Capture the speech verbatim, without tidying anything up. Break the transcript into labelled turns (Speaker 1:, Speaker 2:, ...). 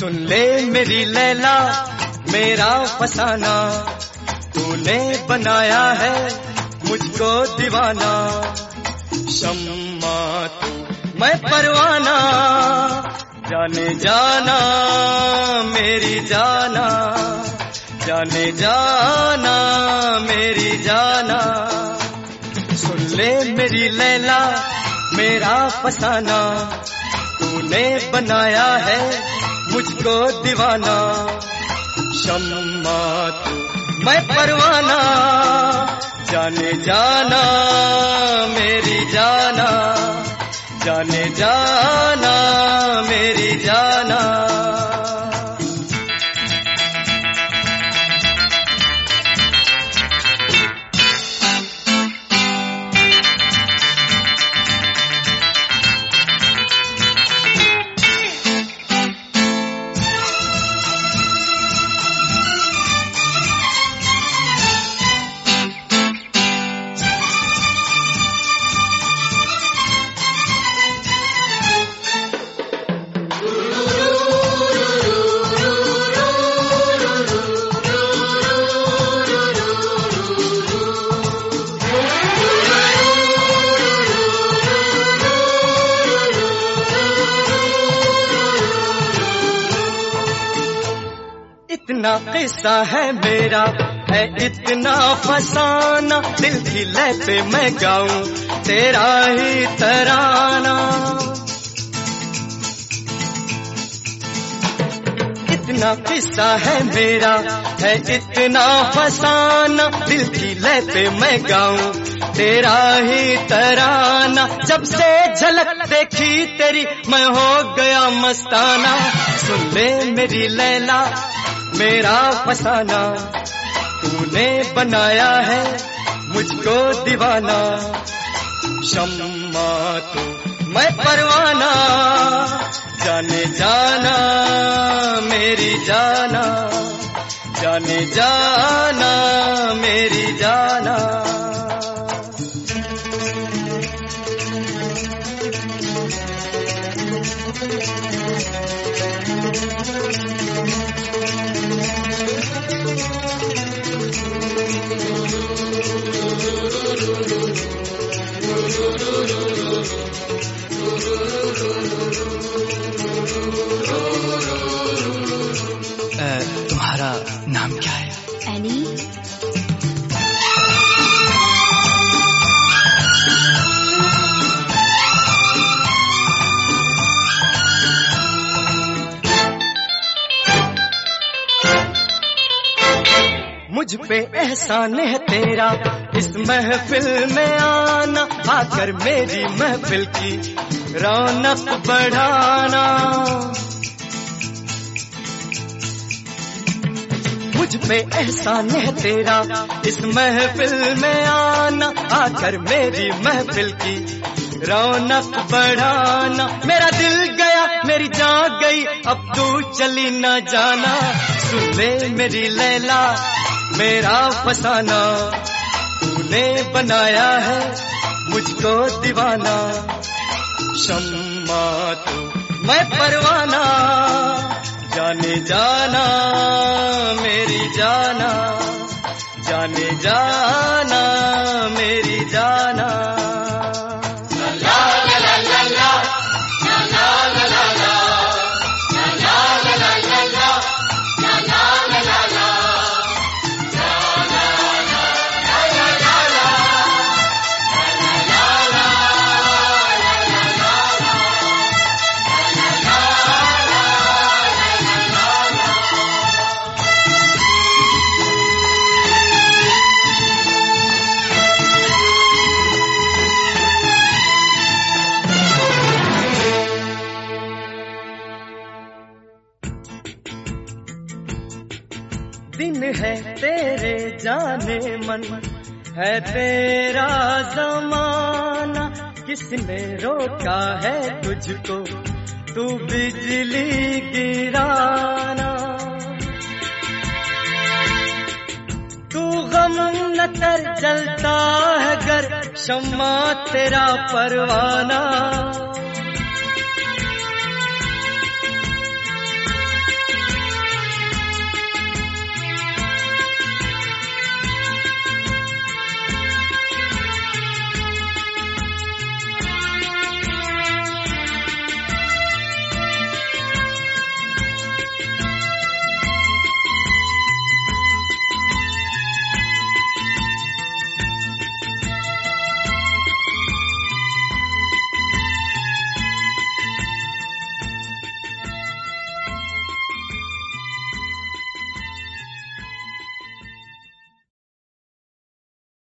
Speaker 1: सुन ले मेरी लैला मेरा फसाना, तूने बनाया है मुझको दीवाना। शम्मा तू मैं परवाना, जाने जाना मेरी जाना, जाने जाना मेरी जाना। सुन ले मेरी लैला मेरा फसाना, तूने बनाया है मुझको दीवाना। शम्मा तू मैं परवाना, जाने जाना मेरी जाना, जाने जाना मेरी जाना। इतना किस्सा है मेरा है इतना फसाना, दिल की लय पे मैं गाऊं तेरा ही तराना। इतना किस्सा है मेरा है इतना फसाना, दिल की लय पे मैं गाऊं तेरा ही तराना। जब से झलक देखी तेरी मैं हो गया मस्ताना। सुन ले मेरी लैला मेरा फसाना, तूने बनाया है मुझको दीवाना। शम्मा तू मैं परवाना, जाने जाना मेरी जाना, जाने जाना मेरी जाना।
Speaker 2: तुम्हारा नाम क्या है?
Speaker 3: एनी।
Speaker 1: मुझ पे एहसान है तेरा इस महफिल में आना, आकर मेरी महफिल की रौनक बढ़ाना। मुझ पे एहसान है तेरा इस महफिल में आना, आकर मेरी महफिल की रौनक बढ़ाना। मेरा दिल गया मेरी जान गई अब तू चली न जाना। सुन ले मेरी लैला मेरा फसाना, तूने बनाया है मुझको दीवाना। शम्मा तू मैं परवाना, जाने जाना मेरी जाना, जाने जाना मेरी जाना। दिन है तेरे जाने मन है तेरा ज़माना, किसने रोका है तुझको तू बिजली गिराना। तू गम न कर जलता है घर शम्मा तेरा परवाना।